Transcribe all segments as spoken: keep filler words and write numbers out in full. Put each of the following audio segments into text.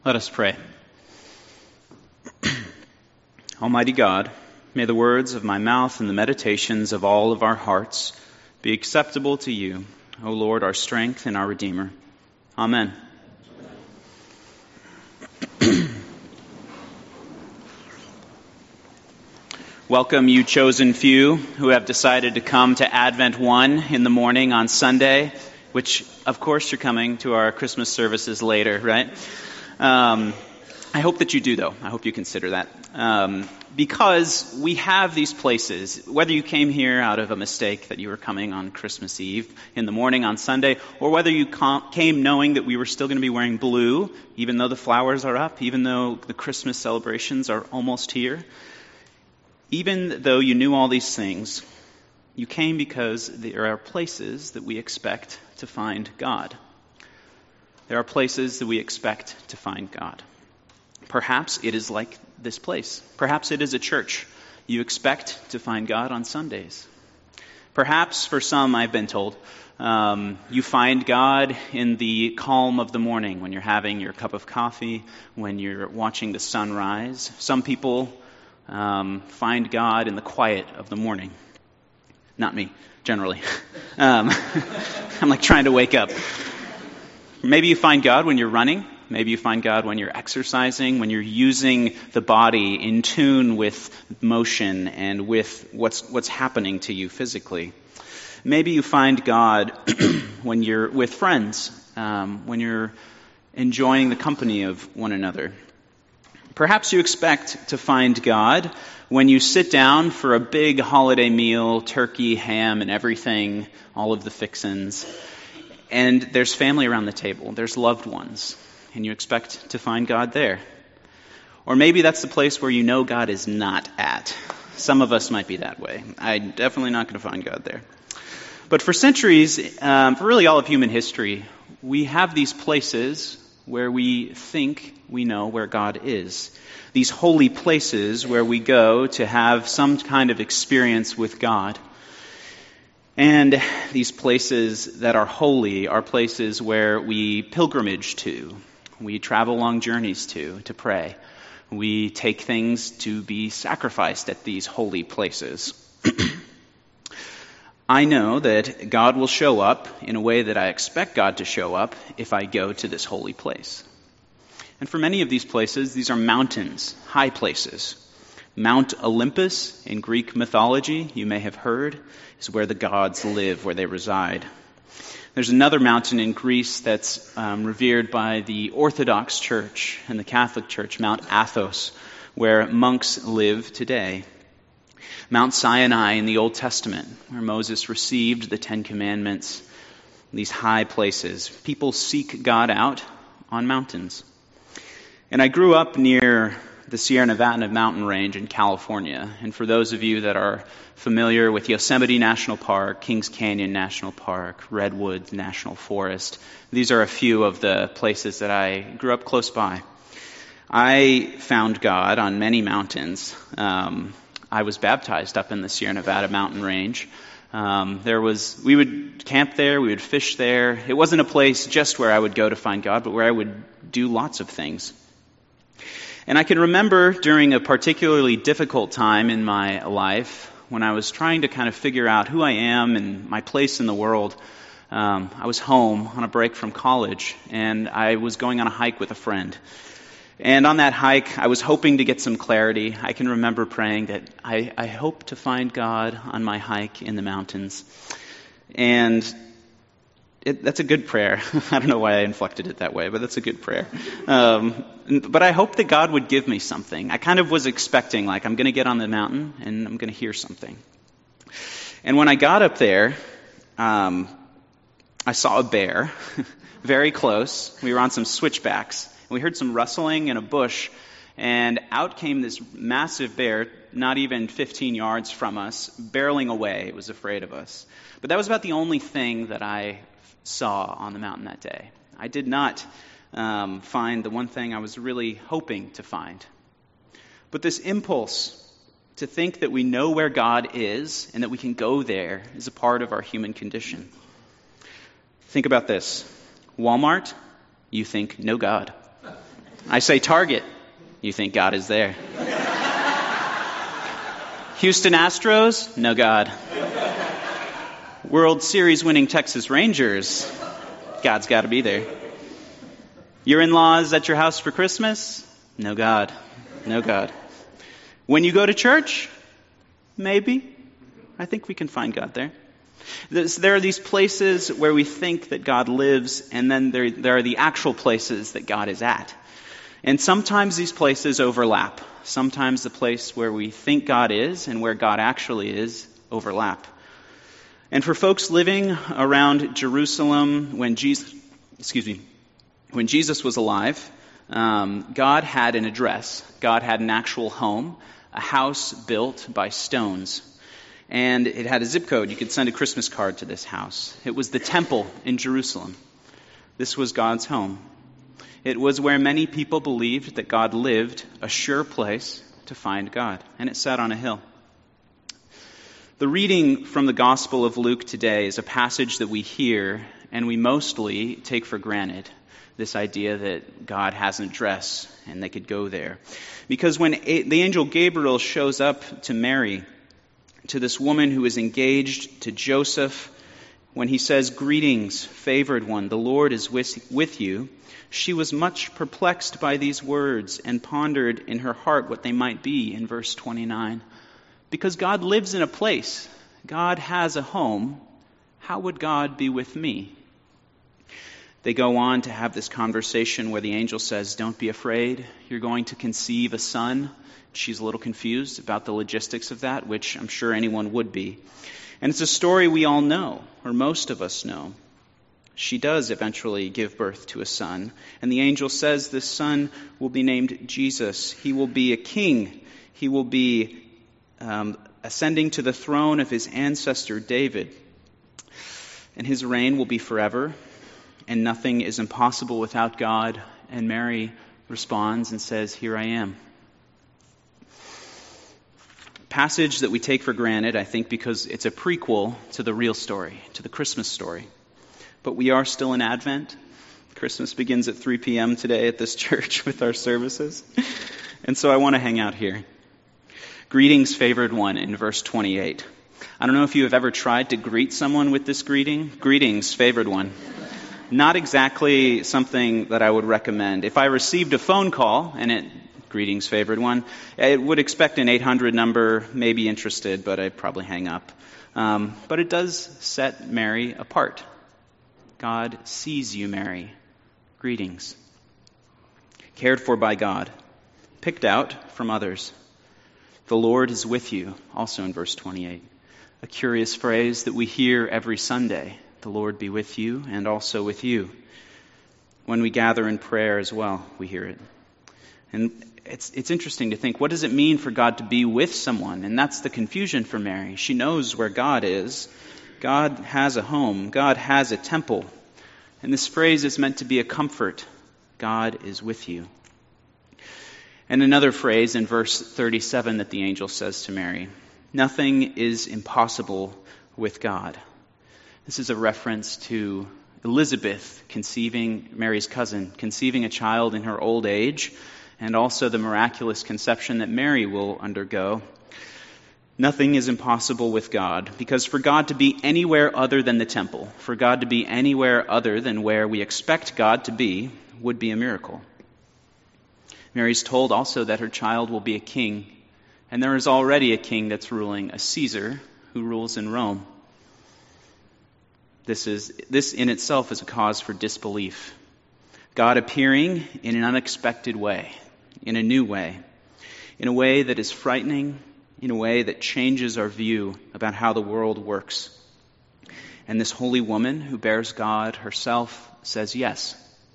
Let us pray. Almighty God, may the words of my mouth and the meditations of all of our hearts be acceptable to you, O Lord, our strength and our Redeemer. Amen. Welcome, you chosen few who have decided to come to Advent one in the morning on Sunday, which, of course, you're coming to our Christmas services later, right? Um, I hope that you do, though. I hope you consider that. Um, because we have these places, whether you came here out of a mistake that you were coming on Christmas Eve in the morning on Sunday, or whether you com- came knowing that we were still going to be wearing blue, even though the flowers are up, even though the Christmas celebrations are almost here, even though you knew all these things, you came because there are places that we expect to find God. There are places that we expect to find God. Perhaps it is like this place. Perhaps it is a church. You expect to find God on Sundays. Perhaps for some, I've been told, um, you find God in the calm of the morning when you're having your cup of coffee, when you're watching the sunrise. Some people um, find God in the quiet of the morning. Not me, generally. um, I'm like trying to wake up. Maybe you find God when you're running. Maybe you find God when you're exercising, when you're using the body in tune with motion and with what's what's happening to you physically. Maybe you find God when you're with friends, um, when you're enjoying the company of one another. Perhaps you expect to find God when you sit down for a big holiday meal, turkey, ham, and everything, all of the fixins, and there's family around the table, there's loved ones, and you expect to find God there. Or maybe that's the place where you know God is not at. Some of us might be that way. I'm definitely not going to find God there. But for centuries, um, for really all of human history, we have these places where we think we know where God is. These holy places where we go to have some kind of experience with God. And these places that are holy are places where we pilgrimage to. We travel long journeys to, to pray. We take things to be sacrificed at these holy places. I know that God will show up in a way that I expect God to show up if I go to this holy place. And for many of these places, these are mountains, high places. Mount Olympus in Greek mythology, you may have heard, is where the gods live, where they reside. There's another mountain in Greece that's um, revered by the Orthodox Church and the Catholic Church, Mount Athos, where monks live today. Mount Sinai in the Old Testament, where Moses received the Ten Commandments, these high places. People seek God out on mountains. And I grew up near the Sierra Nevada mountain range in California. And for those of you that are familiar with Yosemite National Park, Kings Canyon National Park, Redwood National Forest, these are a few of the places that I grew up close by. I found God on many mountains. Um, I was baptized up in the Sierra Nevada mountain range. Um, there was, we would camp there, we would fish there. It wasn't a place just where I would go to find God, but where I would do lots of things. And I can remember during a particularly difficult time in my life when I was trying to kind of figure out who I am and my place in the world. Um, I was home on a break from college, and I was going on a hike with a friend. And on that hike, I was hoping to get some clarity. I can remember praying that I, I hope to find God on my hike in the mountains. And It, that's a good prayer. I don't know why I inflected it that way, but that's a good prayer. Um, but I hope that God would give me something. I kind of was expecting, like, I'm going to get on the mountain and I'm going to hear something. And when I got up there, um, I saw a bear very close. We were on some switchbacks. And we heard some rustling in a bush, and out came this massive bear, not even fifteen yards from us, barreling away. It was afraid of us. But that was about the only thing that I saw on the mountain that day. I did not um, find the one thing I was really hoping to find. But this impulse to think that we know where God is and that we can go there is a part of our human condition. Think about this. Walmart, you think no God. I say Target. You think God is there. Houston Astros? No God. World Series winning Texas Rangers? God's got to be there. Your in-laws at your house for Christmas? No God. No God. When you go to church? Maybe. I think we can find God there. There are these places where we think that God lives, and then there, there are the actual places that God is at. And sometimes these places overlap. Sometimes the place where we think God is and where God actually is overlap. And for folks living around Jerusalem when Jesus, excuse me, when Jesus was alive, um, God had an address. God had an actual home, a house built by stones. And it had a zip code. You could send a Christmas card to this house. It was the temple in Jerusalem. This was God's home. It was where many people believed that God lived, a sure place to find God. And it sat on a hill. The reading from the Gospel of Luke today is a passage that we hear and we mostly take for granted. This idea that God has an address and they could go there. Because when a- the angel Gabriel shows up to Mary, to this woman who is engaged to Joseph, when he says, "Greetings, favored one, the Lord is with, with you," she was much perplexed by these words and pondered in her heart what they might be in verse twenty-nine. Because God lives in a place, God has a home, how would God be with me? They go on to have this conversation where the angel says, "Don't be afraid, you're going to conceive a son." She's a little confused about the logistics of that, which I'm sure anyone would be. And it's a story we all know, or most of us know. She does eventually give birth to a son, and the angel says this son will be named Jesus. He will be a king. He will be um, ascending to the throne of his ancestor David, and his reign will be forever, and nothing is impossible without God. And Mary responds and says, "Here I am." Passage that we take for granted, I think, because it's a prequel to the real story, to the Christmas story. But we are still in Advent. Christmas begins at three p.m. today at this church with our services. And so I want to hang out here. Greetings, favored one, in verse twenty-eight. I don't know if you have ever tried to greet someone with this greeting. Greetings, favored one. Not exactly something that I would recommend. If I received a phone call and it, "Greetings, favored one," I would expect an eight hundred number, maybe interested, but I'd probably hang up. Um, but it does set Mary apart. God sees you, Mary. Greetings. Cared for by God. Picked out from others. The Lord is with you, also in verse twenty-eight. A curious phrase that we hear every Sunday. The Lord be with you and also with you. When we gather in prayer as well, we hear it. And it's it's interesting to think, what does it mean for God to be with someone? And that's the confusion for Mary. She knows where God is. God has a home. God has a temple. And this phrase is meant to be a comfort. God is with you. And another phrase in verse thirty-seven that the angel says to Mary, "Nothing is impossible with God." This is a reference to Elizabeth conceiving, Mary's cousin, conceiving a child in her old age, and also the miraculous conception that Mary will undergo. Nothing is impossible with God, because for God to be anywhere other than the temple, for God to be anywhere other than where we expect God to be, would be a miracle. Mary's told also that her child will be a king, and there is already a king that's ruling, a Caesar who rules in Rome. This is this in itself is a cause for disbelief. God appearing in an unexpected way, in a new way, in a way that is frightening, in a way that changes our view about how the world works. And this holy woman who bears God herself says yes.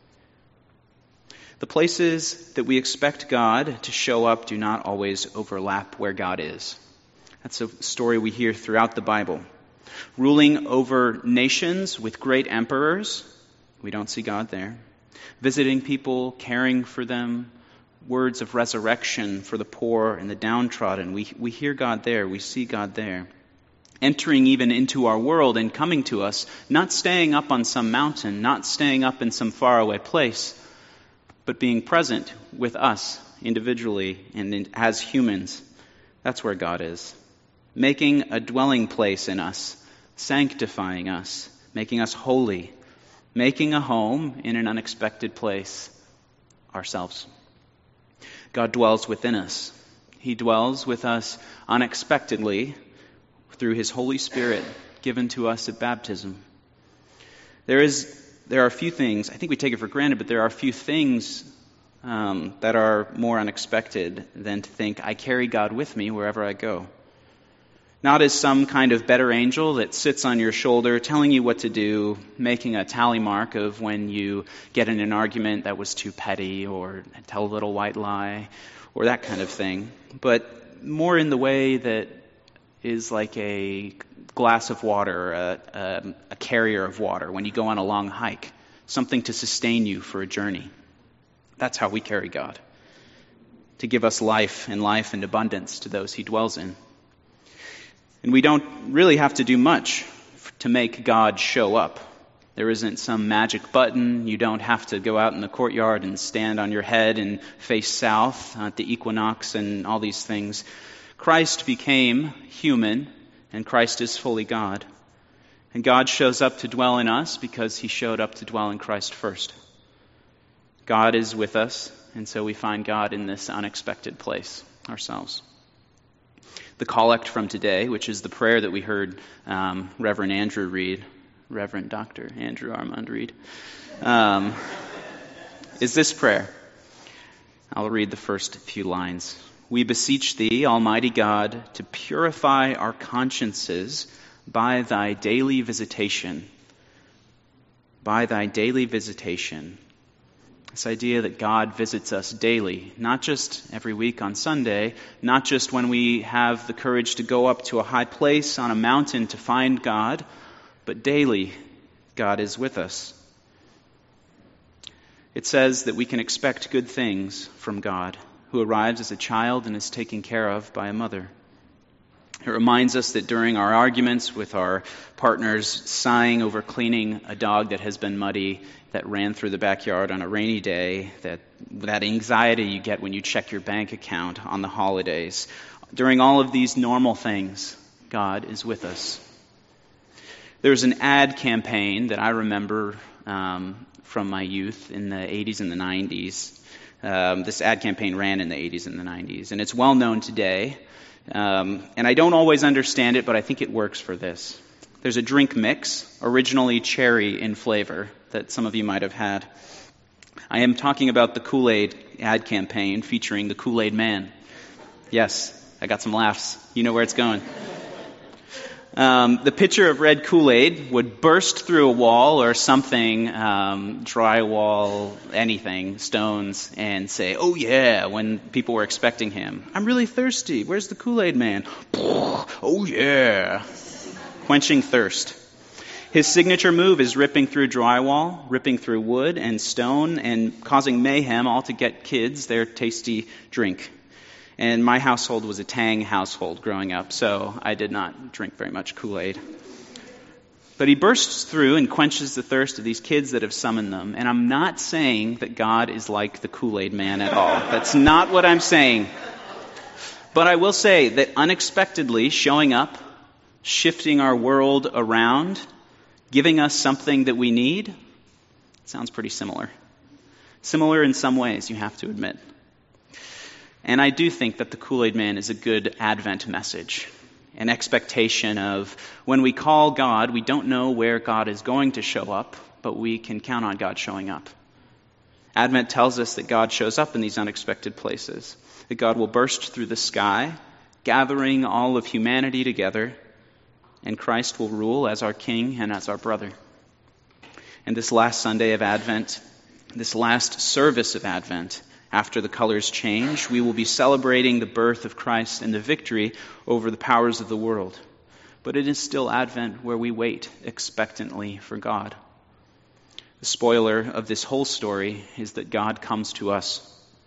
The places that we expect God to show up do not always overlap where God is. That's a story we hear throughout the Bible. Ruling over nations with great emperors, we don't see God there. Visiting people, caring for them, words of resurrection for the poor and the downtrodden, we, we hear God there, we see God there. Entering even into our world and coming to us, not staying up on some mountain, not staying up in some faraway place, but being present with us individually and in, as humans. That's where God is. Making a dwelling place in us, sanctifying us, making us holy, making a home in an unexpected place, ourselves. God dwells within us. He dwells with us unexpectedly through His Holy Spirit given to us at baptism. There is, there are a few things, I think we take it for granted, but there are a few things um, that are more unexpected than to think, I carry God with me wherever I go. Not as some kind of better angel that sits on your shoulder telling you what to do, making a tally mark of when you get in an argument that was too petty or tell a little white lie or that kind of thing. But more in the way that is like a glass of water, a, a, a carrier of water when you go on a long hike, something to sustain you for a journey. That's how we carry God, to give us life and life and abundance to those He dwells in. And we don't really have to do much to make God show up. There isn't some magic button. You don't have to go out in the courtyard and stand on your head and face south at the equinox and all these things. Christ became human, and Christ is fully God. And God shows up to dwell in us because He showed up to dwell in Christ first. God is with us, and so we find God in this unexpected place ourselves. The collect from today, which is the prayer that we heard um, Reverend Andrew read, Reverend Doctor Andrew Armand read, um, is this prayer. I'll read the first few lines. We beseech Thee, Almighty God, to purify our consciences by Thy daily visitation. By Thy daily visitation. This idea that God visits us daily, not just every week on Sunday, not just when we have the courage to go up to a high place on a mountain to find God, but daily God is with us. It says that we can expect good things from God, who arrives as a child and is taken care of by a mother. It reminds us that during our arguments with our partners, sighing over cleaning a dog that has been muddy, that ran through the backyard on a rainy day, that that anxiety you get when you check your bank account on the holidays. During all of these normal things, God is with us. There was an ad campaign that I remember um, from my youth in the eighties and the nineties. Um, this ad campaign ran in the eighties and the nineties, and it's well known today. Um, and I don't always understand it, but I think it works for this. There's a drink mix, originally cherry in flavor, that some of you might have had. I am talking about the Kool-Aid ad campaign featuring the Kool-Aid Man. Yes, I got some laughs. You know where it's going. Um, the pitcher of red Kool-Aid would burst through a wall or something, um, drywall, anything, stones, and say, "Oh yeah," when people were expecting him. "I'm really thirsty. Where's the Kool-Aid Man?" "Oh yeah." Quenching thirst. His signature move is ripping through drywall, ripping through wood and stone, and causing mayhem, all to get kids their tasty drink. And my household was a Tang household growing up, so I did not drink very much Kool-Aid. But he bursts through and quenches the thirst of these kids that have summoned them. And I'm not saying that God is like the Kool-Aid Man at all. That's not what I'm saying. But I will say that unexpectedly showing up, shifting our world around, giving us something that we need, sounds pretty similar. Similar in some ways, you have to admit. And I do think that the Kool-Aid Man is a good Advent message, an expectation of when we call God, we don't know where God is going to show up, but we can count on God showing up. Advent tells us that God shows up in these unexpected places, that God will burst through the sky, gathering all of humanity together, and Christ will rule as our King and as our brother. And this last Sunday of Advent, this last service of Advent, after the colors change, we will be celebrating the birth of Christ and the victory over the powers of the world. But it is still Advent where we wait expectantly for God. The spoiler of this whole story is that God comes to us.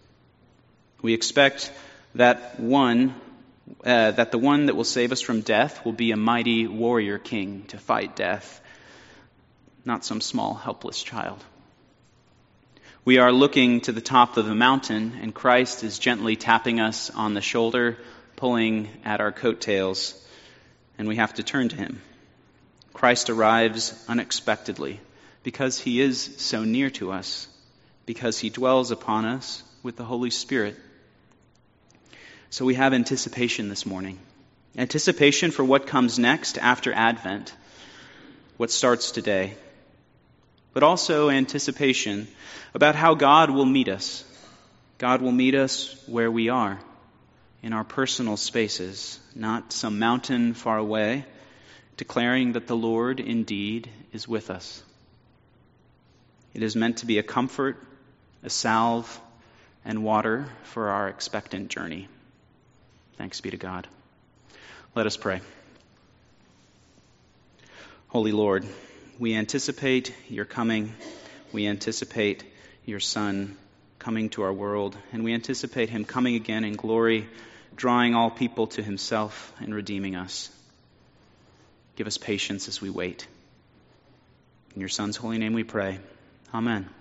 We expect that one, uh, that the one that will save us from death will be a mighty warrior king to fight death, not some small helpless child. We are looking to the top of the mountain, and Christ is gently tapping us on the shoulder, pulling at our coattails, and we have to turn to him. Christ arrives unexpectedly because he is so near to us, because he dwells upon us with the Holy Spirit. So we have anticipation this morning. Anticipation for what comes next after Advent, what starts today. But also anticipation about how God will meet us. God will meet us where we are, in our personal spaces, not some mountain far away, declaring that the Lord indeed is with us. It is meant to be a comfort, a salve, and water for our expectant journey. Thanks be to God. Let us pray. Holy Lord, we anticipate your coming. We anticipate your Son coming to our world, and we anticipate him coming again in glory, drawing all people to himself and redeeming us. Give us patience as we wait. In your Son's holy name we pray. Amen.